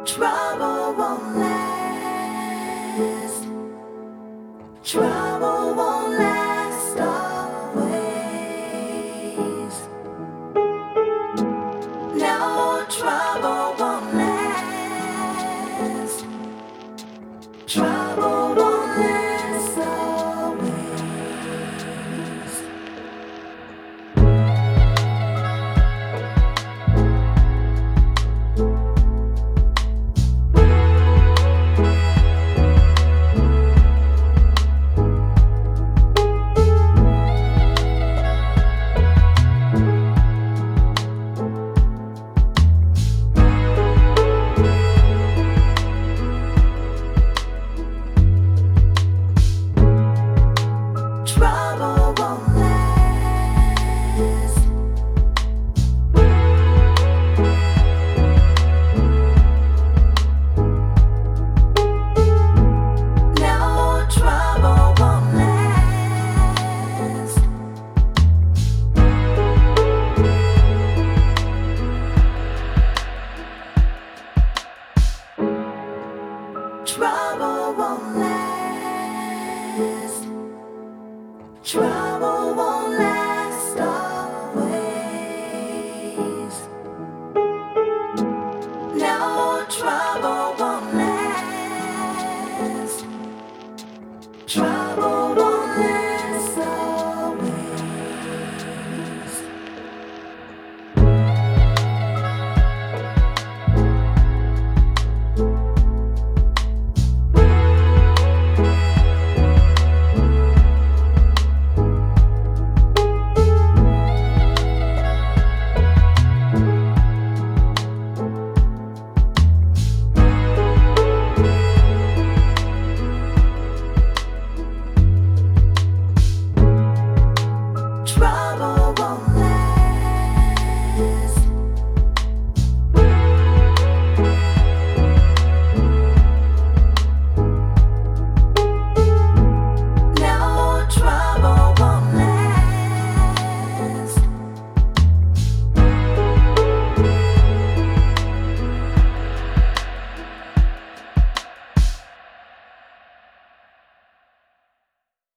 Trouble won't last. Trouble won't last always. No, trouble won't last. Trouble won't last always. Trouble won't last. No, trouble won't last. Trouble won't last. Trouble won't last always. No, trouble.